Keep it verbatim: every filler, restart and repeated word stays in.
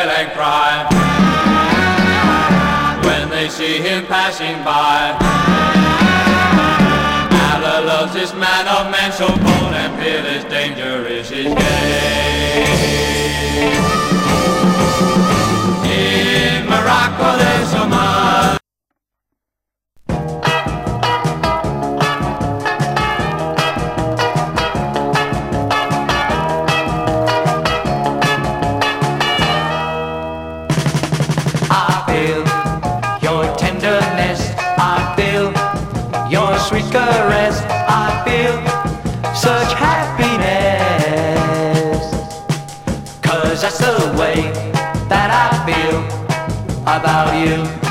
wail and cry when they see him passing by. Allah loves this man of man, so bold and fearless, danger is his game. In Morocco there's so much. I feel your tenderness, I feel your sweet caress, I feel such happiness, 'cause that's the way that I feel about you.